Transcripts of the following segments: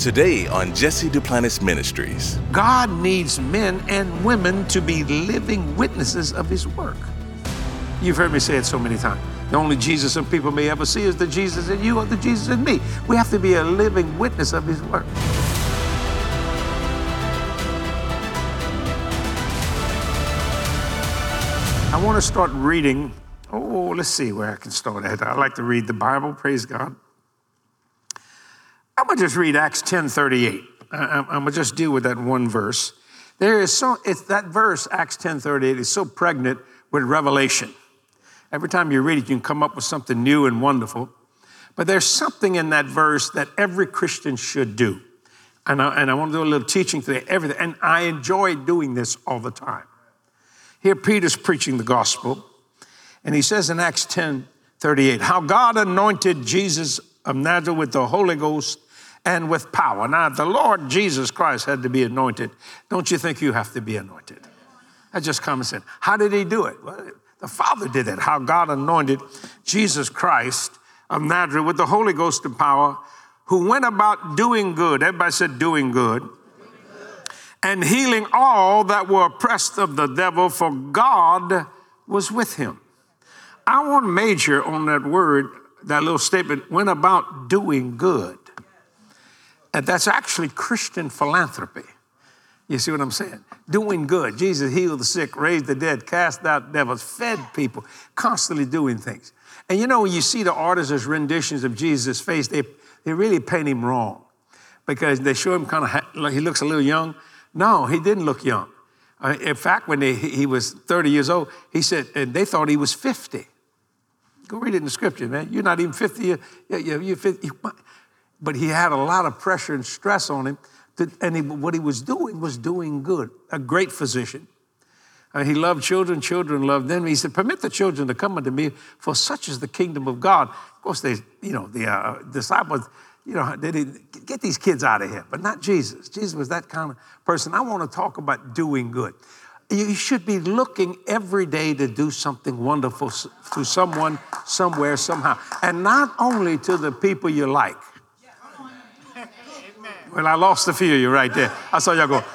Today on Jesse Duplantis Ministries. God needs men and women to be living witnesses of his work. You've heard me say it so many times. The only Jesus some people may ever see is the Jesus in you or the Jesus in me. We have to be a living witness of his work. I want to start reading. Let's see where I can start at. I like to read the Bible, praise God. I'm going to just read Acts 10:38. I'm going to just deal with that one verse. It's that verse, Acts 10:38, is so pregnant with revelation. Every time you read it, you can come up with something new and wonderful. But there's something in that verse that every Christian should do. And I want to do a little teaching today, everything. And I enjoy doing this all the time. Here, Peter's preaching the gospel. And he says in Acts 10:38, how God anointed Jesus of Nazareth with the Holy Ghost and with power. Now, the Lord Jesus Christ had to be anointed. Don't you think you have to be anointed? That's just common sense. How did he do it? Well, the Father did it. How God anointed Jesus Christ of Nazareth with the Holy Ghost and power, who went about doing good. Everybody said doing good. And healing all that were oppressed of the devil, for God was with him. I want to major on that word, that little statement, went about doing good. And that's actually Christian philanthropy. You see what I'm saying? Doing good. Jesus healed the sick, raised the dead, cast out devils, fed people, constantly doing things. And you know, when you see the artists' renditions of Jesus' face, they really paint him wrong because they show him kind of like he looks a little young. No, he didn't look young. In fact, when he was 30 years old, he said, and they thought he was 50. Go read it in the scripture, man. You're not even 50. You're 50. But he had a lot of pressure and stress on him. What he was doing good. A great physician. He loved children. Children loved them. He said, permit the children to come unto me, for such is the kingdom of God. Of course, the disciples, they didn't get these kids out of here, but not Jesus. Jesus was that kind of person. I want to talk about doing good. You should be looking every day to do something wonderful to someone, somewhere, somehow. And not only to the people you like. Well, I lost a few of you right there. I saw y'all go.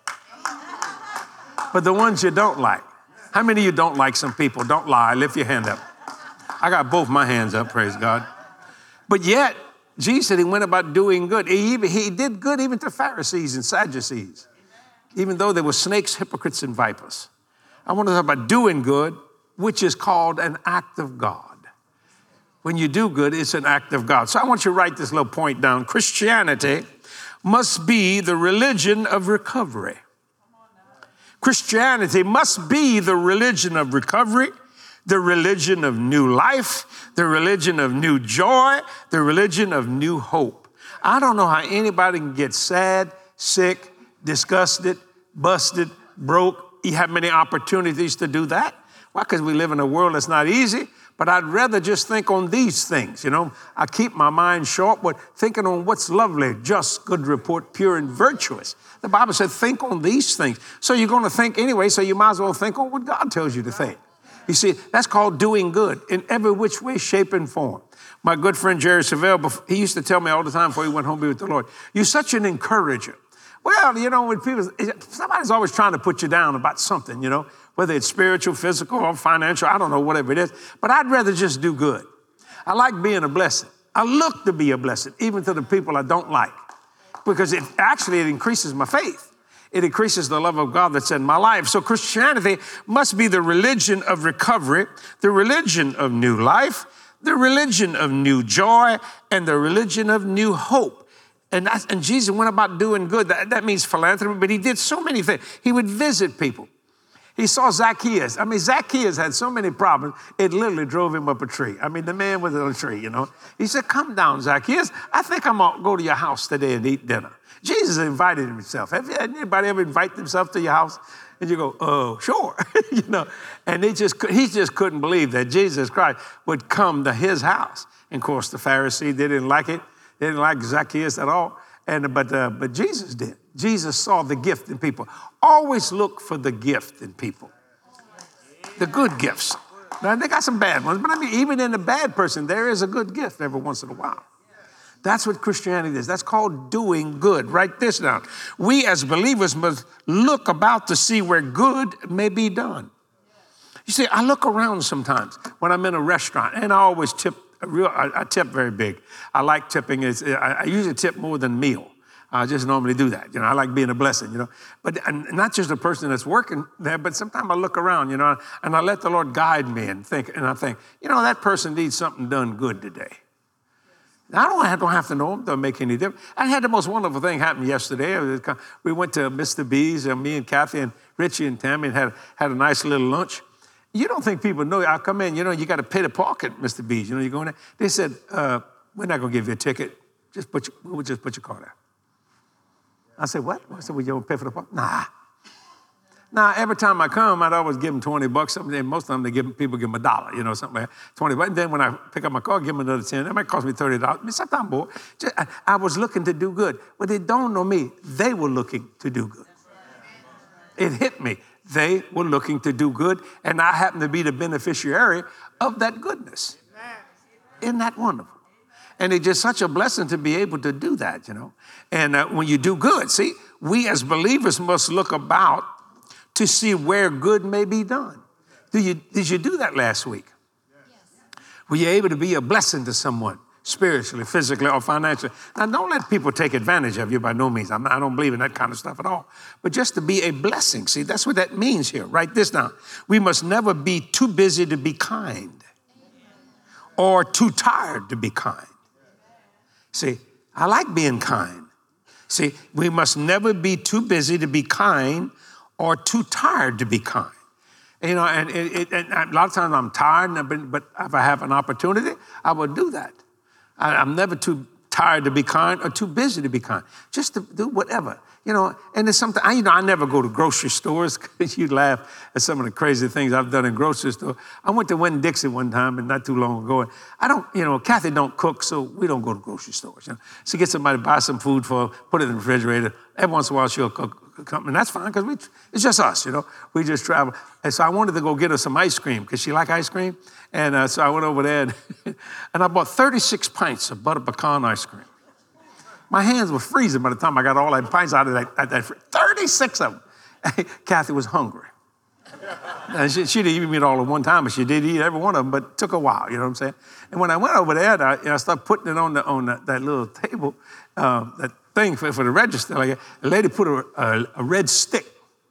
But the ones you don't like. How many of you don't like some people? Don't lie. Lift your hand up. I got both my hands up, praise God. But yet, Jesus said he went about doing good. He did good even to Pharisees and Sadducees, even though they were snakes, hypocrites, and vipers. I want to talk about doing good, which is called an act of God. When you do good, it's an act of God. So I want you to write this little point down. Christianity must be the religion of recovery. Christianity must be the religion of recovery, the religion of new life, the religion of new joy, the religion of new hope. I don't know how anybody can get sad, sick, disgusted, busted, broke. You have many opportunities to do that. Why? Because we live in a world that's not easy. But I'd rather just think on these things, I keep my mind sharp, but thinking on what's lovely, just, good report, pure and virtuous. The Bible said, think on these things. So you're going to think anyway, so you might as well think on what God tells you to think. You see, that's called doing good in every which way, shape, and form. My good friend Jerry Savelle, he used to tell me all the time before he went home to be with the Lord, you're such an encourager. Well, when people, somebody's always trying to put you down about something, whether it's spiritual, physical, or financial, I don't know, whatever it is. But I'd rather just do good. I like being a blessing. I look to be a blessing, even to the people I don't like, because it increases my faith. It increases the love of God that's in my life. So Christianity must be the religion of recovery, the religion of new life, the religion of new joy, and the religion of new hope. And Jesus went about doing good. That means philanthropy, but he did so many things. He would visit people. He saw Zacchaeus. Zacchaeus had so many problems, it literally drove him up a tree. The man was on a tree, He said, come down, Zacchaeus. I think I'm going to go to your house today and eat dinner. Jesus invited himself. Have anybody ever invited themselves to your house? And you go, oh, sure. And he just couldn't believe that Jesus Christ would come to his house. And of course, the Pharisees, they didn't like it. They didn't like Zacchaeus at all. But Jesus did. Jesus saw the gift in people. Always look for the gift in people. The good gifts. Now, they got some bad ones, but even in a bad person, there is a good gift every once in a while. That's what Christianity is. That's called doing good. Write this down. We as believers must look about to see where good may be done. You see, I look around sometimes when I'm in a restaurant, and I always tip. I tip very big. I like tipping. I usually tip more than meal. I just normally do that. I like being a blessing, But and not just the person that's working there, but sometimes I look around, and I let the Lord guide me and I think, that person needs something done good today. I don't have to know them. Don't make any difference. I had the most wonderful thing happen yesterday. We went to Mr. B's, and me and Kathy and Richie and Tammy and had a nice little lunch. You don't think people know. I come in, you got to pay to park at Mr. B's. You go in there. They said, we're not going to give you a ticket. We'll just put your car there. I said, what? I said, well, you don't pay for the park? Nah. Now, every time I come, I'd always give them $20. Most of them, people give them $1, something like that, $20. And then when I pick up my car, give them another $10. That might cost me $30. Sometimes more. I was looking to do good. But they don't know me. They were looking to do good. It hit me. They were looking to do good, and I happen to be the beneficiary of that goodness. Isn't that wonderful? And it's just such a blessing to be able to do that, And when you do good, see, we as believers must look about to see where good may be done. Did you do that last week? Yes. Were you able to be a blessing to someone, spiritually, physically, or financially? Now, don't let people take advantage of you by no means. I don't believe in that kind of stuff at all. But just to be a blessing. See, that's what that means here. Write this down. We must never be too busy to be kind or too tired to be kind. See, I like being kind. See, we must never be too busy to be kind or too tired to be kind. And a lot of times I'm tired, but if I have an opportunity, I will do that. I'm never too tired to be kind or too busy to be kind. Just to do whatever, And it's something, I never go to grocery stores because you laugh at some of the crazy things I've done in grocery stores. I went to Winn-Dixie one time and not too long ago. And Kathy don't cook, so we don't go to grocery stores. She gets somebody to buy some food put it in the refrigerator. Every once in a while she'll cook. And that's fine because it's just us, We just travel. And so I wanted to go get her some ice cream because she likes ice cream. And so I went over there and I bought 36 pints of butter pecan ice cream. My hands were freezing by the time I got all that pints out of that 36 of them. Kathy was hungry. And she didn't eat it all at one time, but she did eat every one of them, but it took a while, you know what I'm saying? And when I went over there, I started putting it on that little table, that thing for the register. Like a lady put a red stick.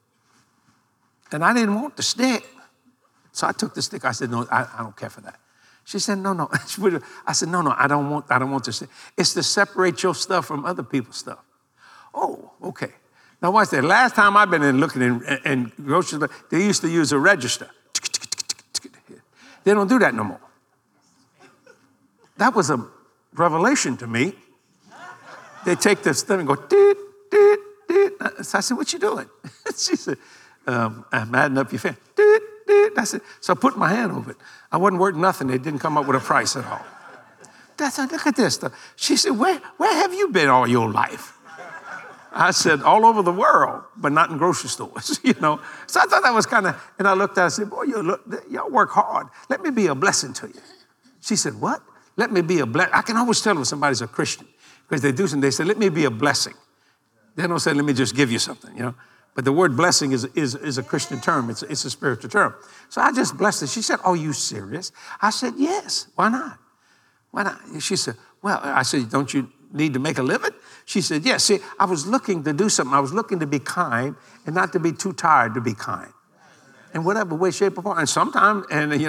And I didn't want the stick. So I took the stick. I said, no, I don't care for that. She said, no. I said, no, I don't want the stick. It's to separate your stuff from other people's stuff. Oh, okay. Now watch that. Last time I've been looking in grocery stores, they used to use a register. They don't do that no more. That was a revelation to me. They take this thing and go, deet, deet, deet. So I said, what you doing? She said, I'm adding up your fan. Deet, deet. I said, so I put my hand over it. I wasn't worth nothing. They didn't come up with a price at all. I said, look at this stuff. She said, where have you been all your life? I said, all over the world, but not in grocery stores, So I thought that was kind of, and I looked at it and said, boy, y'all work hard. Let me be a blessing to you. She said, what? Let me be a blessing. I can always tell when somebody's a Christian. Because they do something, they say, let me be a blessing. They don't say, let me just give you something, But the word blessing is a Christian term. It's a spiritual term. So I just blessed her. She said, are you serious? I said, yes. Why not? Why not? She said, well, I said, don't you need to make a living? She said, yes. See, I was looking to do something. I was looking to be kind and not to be too tired to be kind. In whatever way, shape, or form. And sometimes,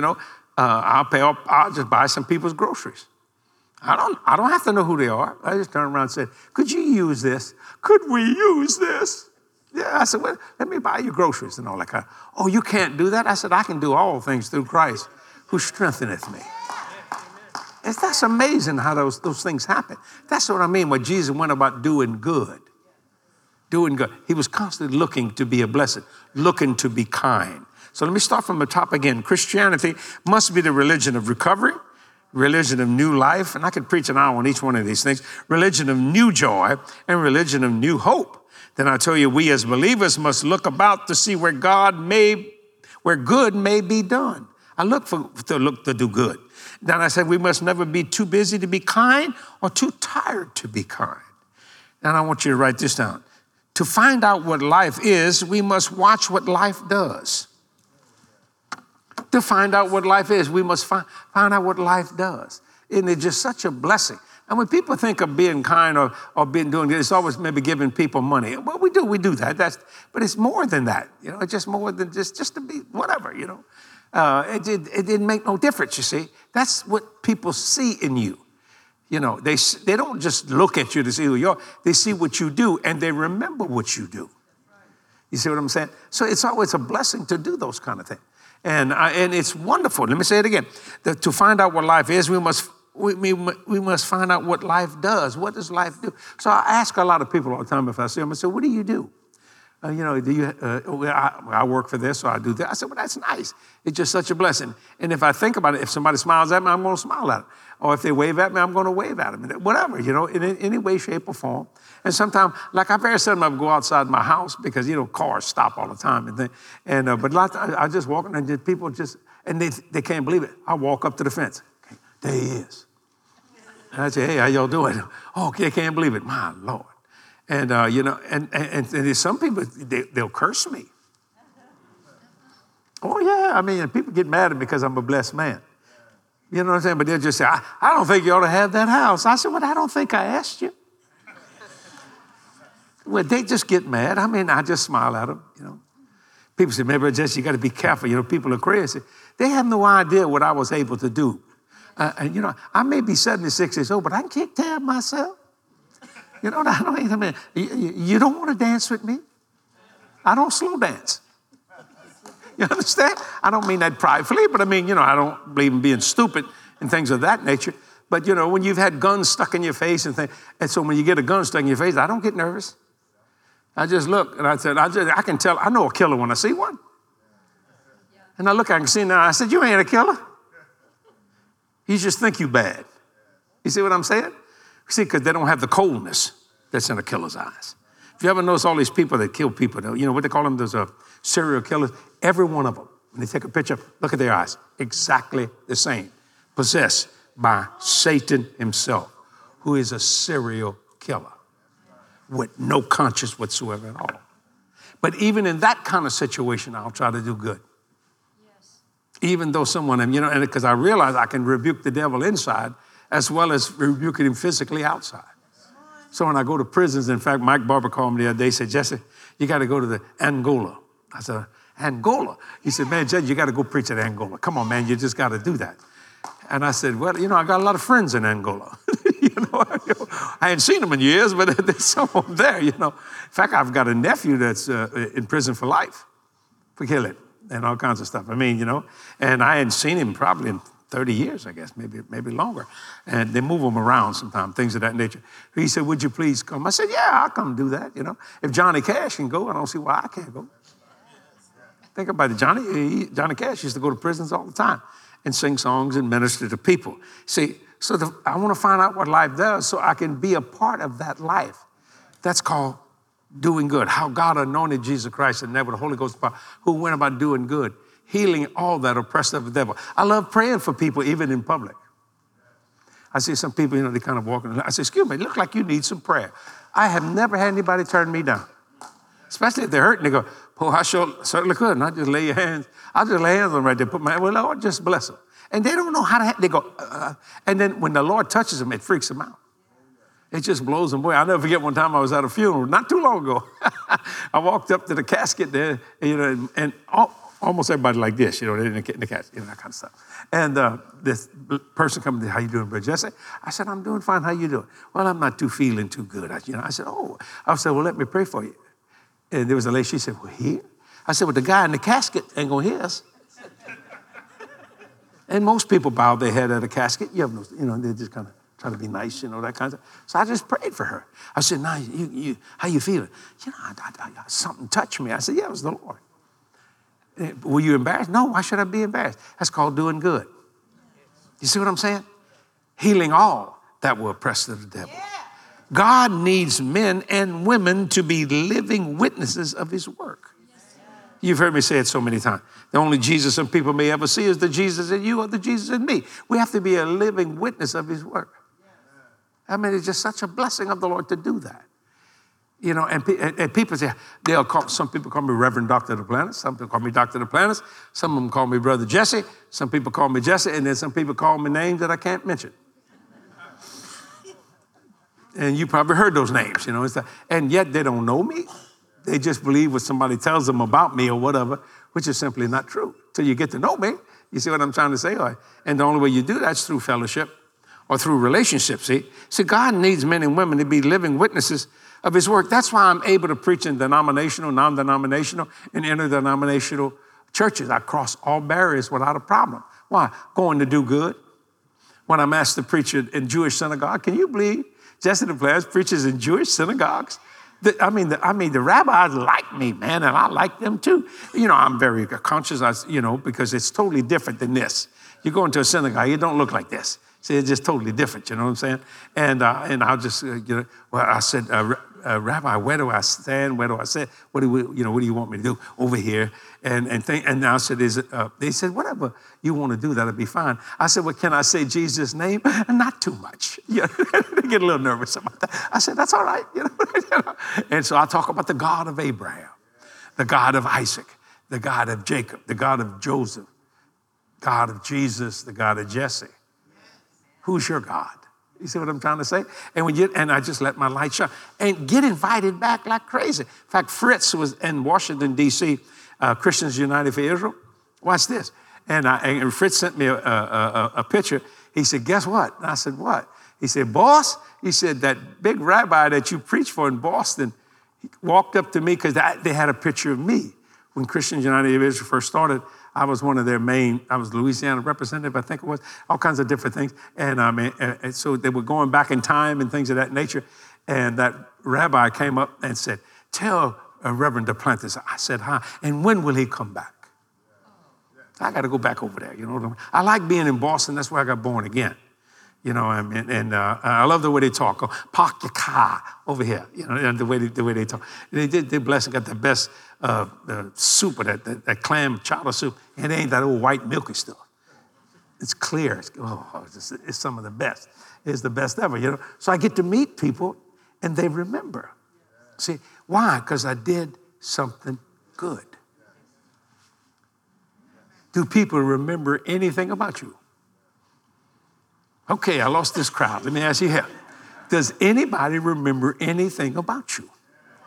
I'll just buy some people's groceries. I don't have to know who they are. I just turned around and said, could you use this? Could we use this? Yeah, I said, well, let me buy you groceries and all that kind of. Oh, you can't do that? I said, I can do all things through Christ who strengtheneth me. That's amazing how those things happen. That's what I mean when Jesus went about doing good. Doing good. He was constantly looking to be a blessing, looking to be kind. So let me start from the top again. Christianity must be the religion of recovery, religion of new life, and I could preach an hour on each one of these things, religion of new joy, and religion of new hope. Then I tell you, we as believers must look about to see where good may be done. I look to do good. Then I said we must never be too busy to be kind or too tired to be kind. And I want you to write this down. To find out what life is, we must watch what life does. To find out what life is, we must find out what life does. And it's just such a blessing. And when people think of being kind or being doing good, it's always maybe giving people money. Well, we do that. But it's more than that. It's just more than just to be whatever, It didn't make no difference, you see. That's what people see in you. They don't just look at you to see who you are. They see what you do, and they remember what you do. You see what I'm saying? So it's always a blessing to do those kind of things. And it's wonderful. Let me say it again. To find out what life is, we must find out what life does. What does life do? So I ask a lot of people all the time if I see them, I say, what do you do? I work for this or I do that. I said, well, that's nice. It's just such a blessing. And if I think about it, if somebody smiles at me, I'm going to smile at them. Or if they wave at me, I'm going to wave at them. Whatever, in any way, shape, or form. And sometimes, like I very seldom ever go outside my house because, cars stop all the time. But a lot of times I just walk and people and they can't believe it. I walk up to the fence. Okay, there he is. And I say, hey, how y'all doing? Oh, okay, I can't believe it. My Lord. And, and there's some people, they'll curse me. Oh, yeah. I mean, people get mad at me because I'm a blessed man. You know what I'm saying? But they'll just say, I don't think you ought to have that house. I said, well, I don't think I asked you. Well, they just get mad. I mean, I just smile at them, People say, maybe Jesse, you got to be careful. People are crazy. They have no idea what I was able to do. I may be 76 years old, but I can kick tab myself. You don't want to dance with me? I don't slow dance. You understand? I don't mean that pridefully, but I mean, I don't believe in being stupid and things of that nature. But, when you've had guns stuck in your face and things, and so when you get a gun stuck in your face, I don't get nervous. I just look and I said, I can tell, I know a killer when I see one. And I can see now, I said, you ain't a killer. You just think you bad. You see what I'm saying? See, because they don't have the coldness that's in a killer's eyes. If you ever notice all these people that kill people, what they call them, those serial killers, every one of them, when they take a picture, look at their eyes, exactly the same, possessed by Satan himself, who is a serial killer with no conscience whatsoever at all. But even in that kind of situation, I'll try to do good. Yes. Even though someone, and because I realize I can rebuke the devil inside as well as rebuking him physically outside. So when I go to prisons, in fact, Mike Barber called me the other day, he said, Jesse, you got to go to the Angola. I said, Angola? He said, man, Jesse, you got to go preach at Angola. Come on, man, you just got to do that. And I said, well, I got a lot of friends in Angola. I hadn't seen them in years, but there's some of them there, In fact, I've got a nephew that's in prison for life, for killing and all kinds of stuff. I mean, and I hadn't seen him probably in 30 years, I guess, maybe longer. And they move them around sometimes, things of that nature. He said, would you please come? I said, yeah, I'll come do that, If Johnny Cash can go, I don't see why I can't go. Think about it. Johnny Cash used to go to prisons all the time and sing songs and minister to people. See, I want to find out what life does so I can be a part of that life. That's called doing good. How God anointed Jesus Christ and never the Holy Ghost, who went about doing good, healing all that oppressed of the devil. I love praying for people, even in public. I see some people, they kind of walking. I say, excuse me, it looks like you need some prayer. I have never had anybody turn me down, especially if they're hurting. They go, oh, I certainly could. And I just lay hands on them right there. Well, Lord, just bless them. And they don't know how to, they go, and then when the Lord touches them, it freaks them out. It just blows them away. I'll never forget one time I was at a funeral, not too long ago. I walked up to the casket there, and almost everybody like this, they're in the casket, that kind of stuff. And this person comes, how you doing, Brother Jesse? I said, I'm doing fine. How you doing? Well, I'm not feeling too good. I said, I said, well, let me pray for you. And there was a lady, she said, well, here? I said, well, the guy in the casket ain't going to hear us. And most people bow their head at a casket. You have no, they just kind of try to be nice, that kind of stuff. So I just prayed for her. I said, now, how you feeling? Something touched me. I said, yeah, it was the Lord. Were you embarrassed? No, why should I be embarrassed? That's called doing good. You see what I'm saying? Healing all that were oppressed of the devil. God needs men and women to be living witnesses of his work. You've heard me say it so many times. The only Jesus some people may ever see is the Jesus in you or the Jesus in me. We have to be a living witness of his work. I mean, it's just such a blessing of the Lord to do that. You know, and people say, some people call me Reverend Dr. Duplantis. Some people call me Dr. Duplantis. Some of them call me Brother Jesse. Some people call me Jesse. And then some people call me names that I can't mention. And you probably heard those names, you know. And yet they don't know me. They just believe what somebody tells them about me or whatever, which is simply not true. Till you get to know me, you see what I'm trying to say? And the only way you do that is through fellowship or through relationships, see? See, God needs men and women to be living witnesses of his work. That's why I'm able to preach in denominational, non-denominational, and interdenominational churches. I cross all barriers without a problem. Why? Going to do good. When I'm asked to preach in Jewish synagogue, can you believe Jesse Duplantis preaches in Jewish synagogues? I mean, the rabbis like me, man, and I like them too. You know, I'm very conscious, because it's totally different than this. You go into a synagogue, you don't look like this. See, it's just totally different, you know what I'm saying? And I'll just, I said, Rabbi, where do I stand? Where do I sit? What do you want me to do over here? And I said, they said, whatever you want to do, that'll be fine. I said, well, can I say Jesus' name? Not too much. They get a little nervous about that. I said, that's all right. And so I talk about the God of Abraham, the God of Isaac, the God of Jacob, the God of Joseph, God of Jesus, the God of Jesse. Who's your God? You see what I'm trying to say? And I just let my light shine and get invited back like crazy. In fact, Fritz was in Washington, D.C., Christians United for Israel. Watch this. And Fritz sent me a picture. He said, guess what? And I said, what? He said, boss, he said, that big rabbi that you preach for in Boston, he walked up to me because they had a picture of me. When Christians United for Israel first started, I was one of their I was Louisiana representative, I think it was, all kinds of different things. And so they were going back in time and things of that nature. And that rabbi came up and said, tell Reverend Duplantis, I said, hi, and when will he come back? I got to go back over there, you know what I mean? I like being in Boston, that's where I got born again. You know, I love the way they talk. Park your car over here. You know, and the way they talk. They bless and got the best soup, that clam chowder soup. And it ain't that old white milky stuff. It's clear. It's some of the best. It's the best ever. You know. So I get to meet people, and they remember. See why? Because I did something good. Do people remember anything about you? Okay, I lost this crowd. Let me ask you here. Does anybody remember anything about you?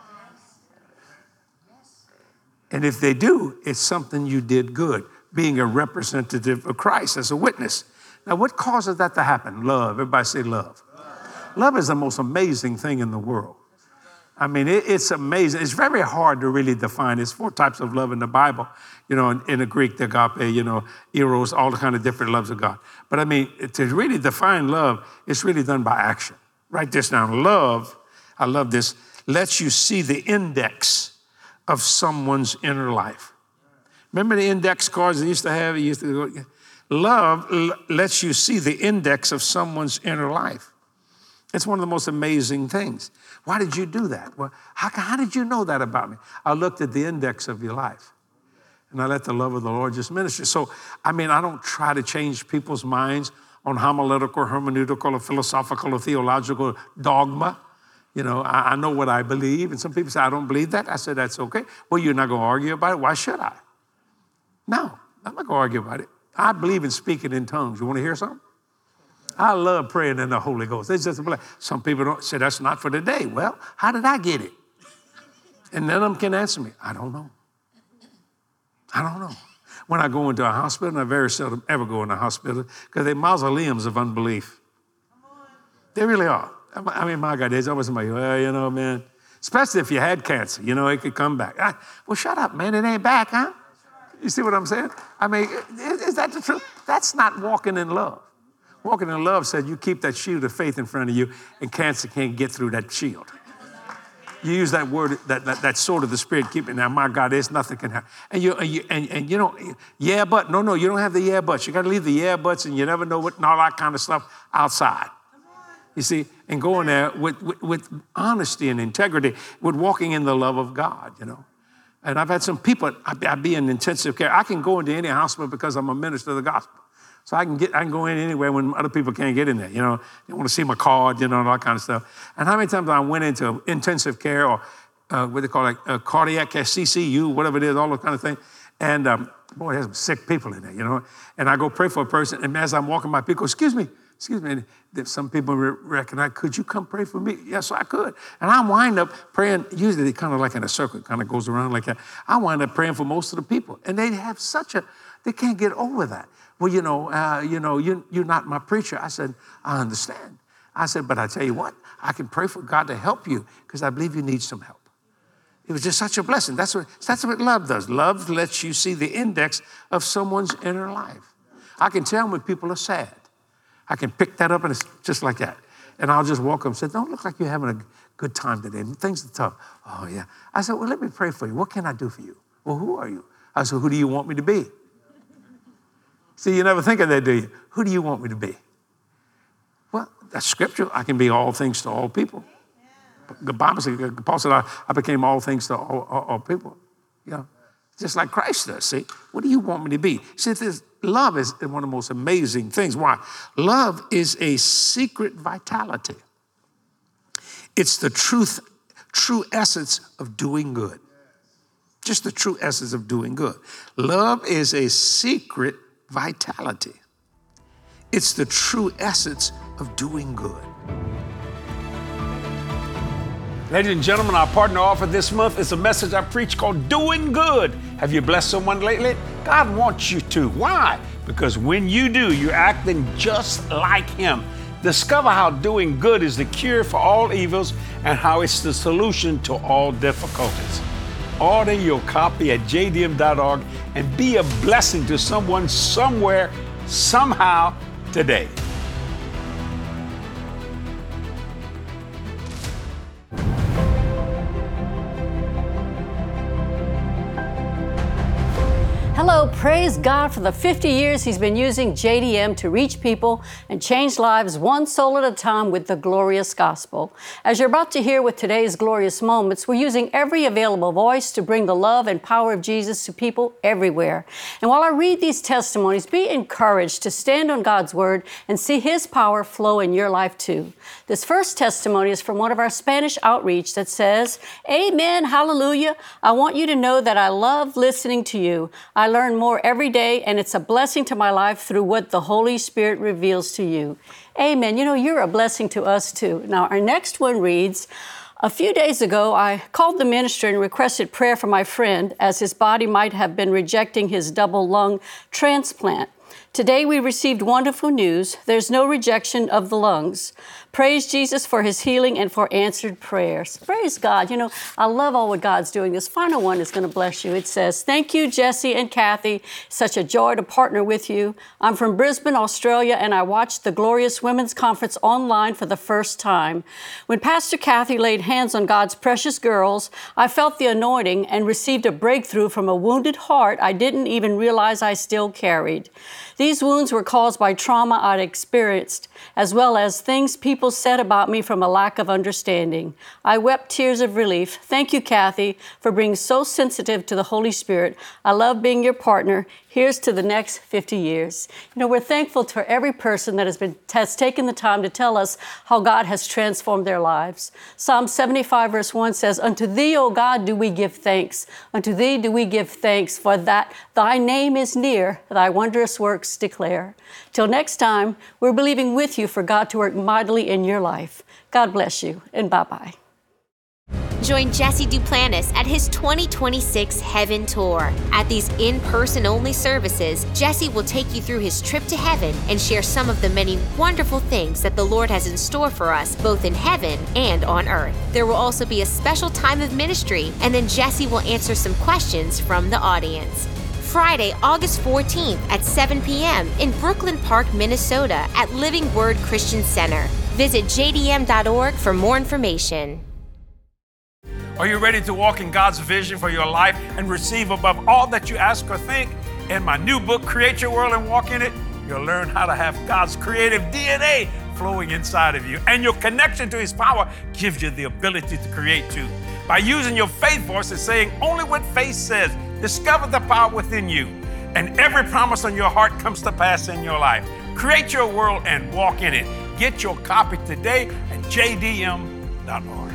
And if they do, it's something you did good, being a representative of Christ as a witness. Now, what causes that to happen? Love. Everybody say love. Love is the most amazing thing in the world. I mean, it's amazing. It's very hard to really define. There's 4 types of love in the Bible. You know, in the Greek, the agape, eros, all the kind of different loves of God. But I mean, to really define love, it's really done by action. Write this down. Love, I love this, lets you see the index of someone's inner life. Remember the index cards they used to have? Love lets you see the index of someone's inner life. It's one of the most amazing things. Why did you do that? Well, how did you know that about me? I looked at the index of your life, and I let the love of the Lord just minister. So, I mean, I don't try to change people's minds on homiletical, hermeneutical, or philosophical, or theological dogma. You know, I know what I believe, and some people say, I don't believe that. I said, that's okay. Well, you're not going to argue about it. Why should I? No, I'm not going to argue about it. I believe in speaking in tongues. You want to hear something? I love praying in the Holy Ghost. It's just a blessing. Some people don't say that's not for today. Well, how did I get it? And none of them can answer me. I don't know. I don't know. When I go into a hospital, and I very seldom ever go in a hospital, because they're mausoleums of unbelief. They really are. I mean, my God, there's always somebody, well, man, especially if you had cancer, it could come back. Well, shut up, man. It ain't back, huh? You see what I'm saying? I mean, is that the truth? That's not walking in love. Walking in love said you keep that shield of faith in front of you, and cancer can't get through that shield. You use that word, that sword of the Spirit, keep it. Now, my God, there's nothing can happen. And you don't, yeah, but, no, you don't have the yeah, buts. You got to leave the yeah, buts, and you never know what, and all that kind of stuff outside. You see, and going there with honesty and integrity, with walking in the love of God, And I've had some people, I be in intensive care. I can go into any hospital because I'm a minister of the gospel. So I can go in anywhere when other people can't get in there. You know, they want to see my card, you know, and all that kind of stuff. And how many times I went into intensive care or what they call cardiac care, CCU, whatever it is, all those kind of things. And boy, there's some sick people in there, you know. And I go pray for a person, and as I'm walking by, people go, excuse me. And some people recognize, could you come pray for me? Yes, I could. And I wind up praying, usually they kind of like in a circle, kind of goes around like that. I wind up praying for most of the people. And they have they can't get over that. Well, you're not my preacher. I said, I understand. I said, but I tell you what, I can pray for God to help you because I believe you need some help. It was just such a blessing. That's what love does. Love lets you see the index of someone's inner life. I can tell when people are sad. I can pick that up and it's just like that. And I'll just walk up and say, don't look like you're having a good time today. Things are tough. Oh, yeah. I said, well, let me pray for you. What can I do for you? Well, who are you? I said, who do you want me to be? See, you never think of that, do you? Who do you want me to be? Well, that's scripture. I can be all things to all people. The Bible says, Paul said, I became all things to all people. Yeah. Just like Christ does, see? What do you want me to be? See, love is one of the most amazing things. Why? Love is a secret vitality. It's the true essence of doing good. Just the true essence of doing good. Love is a secret vitality. It's the true essence of doing good. Ladies and gentlemen, our partner offer this month is a message I preach called Doing Good. Have you blessed someone lately? God wants you to. Why? Because when you do, you're acting just like Him. Discover how doing good is the cure for all evils and how it's the solution to all difficulties. Order your copy at jdm.org and be a blessing to someone somewhere, somehow today. Hello, praise God for the 50 years He's been using JDM to reach people and change lives one soul at a time with the glorious gospel. As you're about to hear with today's glorious moments, we're using every available voice to bring the love and power of Jesus to people everywhere. And while I read these testimonies, be encouraged to stand on God's word and see His power flow in your life too. This first testimony is from one of our Spanish outreach that says, Amen, hallelujah. I want you to know that I love listening to you. I learn more every day, and it's a blessing to my life through what the Holy Spirit reveals to you. Amen. You know, you're a blessing to us too. Now, our next one reads, a few days ago, I called the minister and requested prayer for my friend as his body might have been rejecting his double lung transplant. Today we received wonderful news. There's no rejection of the lungs. Praise Jesus for His healing and for answered prayers. Praise God. You know, I love all what God's doing. This final one is going to bless you. It says, thank you, Jesse and Kathy. Such a joy to partner with you. I'm from Brisbane, Australia, and I watched the Glorious Women's Conference online for the first time. When Pastor Kathy laid hands on God's precious girls, I felt the anointing and received a breakthrough from a wounded heart I didn't even realize I still carried. These wounds were caused by trauma I'd experienced, as well as things people said about me from a lack of understanding. I wept tears of relief. Thank you, Kathy, for being so sensitive to the Holy Spirit. I love being your partner. Here's to the next 50 years. You know, we're thankful to every person that has taken the time to tell us how God has transformed their lives. Psalm 75 verse 1 says, unto Thee, O God, do we give thanks. Unto Thee do we give thanks, for that Thy name is near, Thy wondrous works declare. Till next time, we're believing with you for God to work mightily in your life. God bless you, and bye-bye. Join Jesse Duplantis at his 2026 Heaven Tour. At these in-person only services, Jesse will take you through his trip to heaven and share some of the many wonderful things that the Lord has in store for us, both in heaven and on earth. There will also be a special time of ministry, and then Jesse will answer some questions from the audience. Friday, August 14th at 7 p.m. in Brooklyn Park, Minnesota at Living Word Christian Center. Visit jdm.org for more information. Are you ready to walk in God's vision for your life and receive above all that you ask or think? In my new book, Create Your World and Walk in It, you'll learn how to have God's creative DNA flowing inside of you. And your connection to His power gives you the ability to create too. by using your faith voice and saying only what faith says. Discover the power within you, and every promise on your heart comes to pass in your life. Create your world and walk in it. Get your copy today at jdm.org.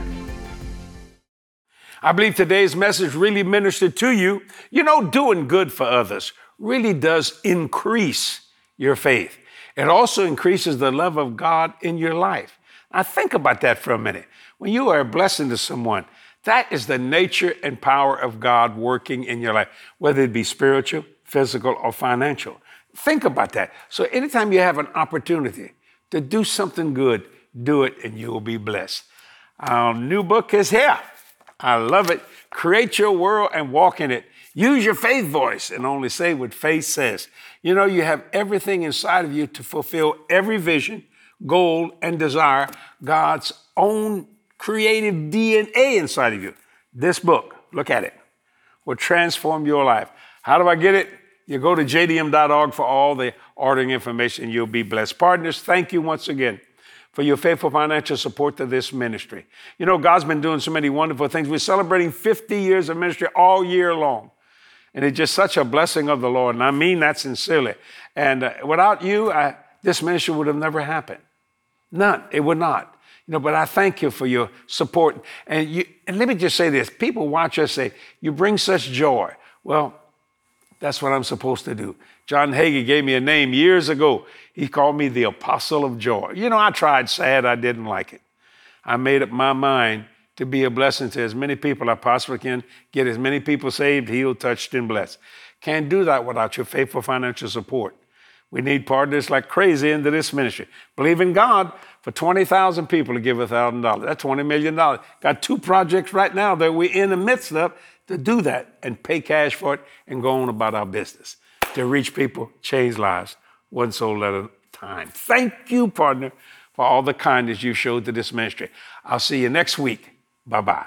I believe today's message really ministered to you. You know, doing good for others really does increase your faith. It also increases the love of God in your life. Now think about that for a minute. When you are a blessing to someone, that is the nature and power of God working in your life, whether it be spiritual, physical, or financial. Think about that. So anytime you have an opportunity to do something good, do it and you will be blessed. Our new book is here. I love it. Create your world and walk in it. Use your faith voice and only say what faith says. You know, you have everything inside of you to fulfill every vision, goal, and desire, God's own creative DNA inside of you. This book, look at it, will transform your life. How do I get it? You go to jdm.org for all the ordering information. You'll be blessed. Partners, thank you once again for your faithful financial support to this ministry. You know, God's been doing so many wonderful things. We're celebrating 50 years of ministry all year long. And it's just such a blessing of the Lord. And I mean that sincerely. And without you, this ministry would have never happened. None. It would not. You know, but I thank you for your support. And let me just say this. People watch us say, you bring such joy. Well, that's what I'm supposed to do. John Hagee gave me a name years ago. He called me the Apostle of Joy. You know, I tried sad. I didn't like it. I made up my mind to be a blessing to as many people I possibly can, get as many people saved, healed, touched, and blessed. Can't do that without your faithful financial support. We need partners like crazy into this ministry. Believe in God for 20,000 people to give $1,000. That's $20 million. Got 2 projects right now that we're in the midst of to do that and pay cash for it and go on about our business. To reach people, change lives, one soul at a time. Thank you, partner, for all the kindness you showed to this ministry. I'll see you next week. Bye-bye.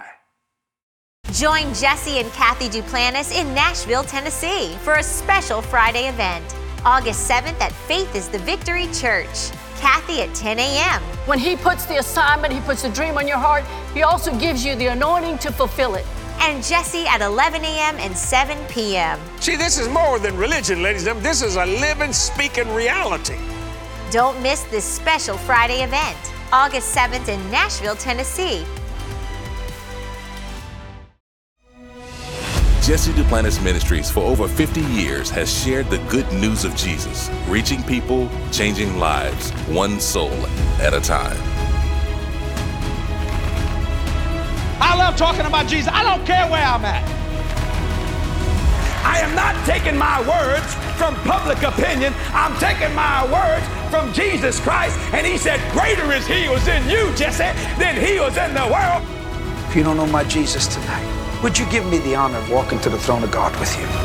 Join Jesse and Kathy Duplantis in Nashville, Tennessee for a special Friday event. August 7th at Faith is the Victory Church. Kathy at 10 a.m. When He puts the assignment, He puts the dream on your heart, He also gives you the anointing to fulfill it. And Jesse at 11 a.m. and 7 p.m. See, this is more than religion, ladies and gentlemen. This is a living, speaking reality. Don't miss this special Friday event, August 7th in Nashville, Tennessee. Jesse Duplantis Ministries for over 50 years has shared the good news of Jesus, reaching people, changing lives, one soul at a time. I love talking about Jesus. I don't care where I'm at. I am not taking my words from public opinion. I'm taking my words from Jesus Christ. And He said, greater is He who's in you, Jesse, than he who's in the world. If you don't know my Jesus tonight, would you give me the honor of walking to the throne of God with you?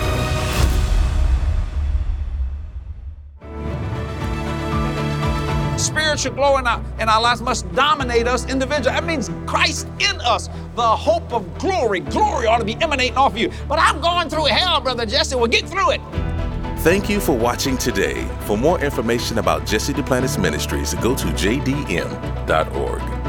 Spiritual glow in our lives must dominate us individually. That means Christ in us, the hope of glory. Glory ought to be emanating off you. But I'm going through hell, Brother Jesse. Well, get through it. Thank you for watching today. For more information about Jesse Duplantis Ministries, go to jdm.org.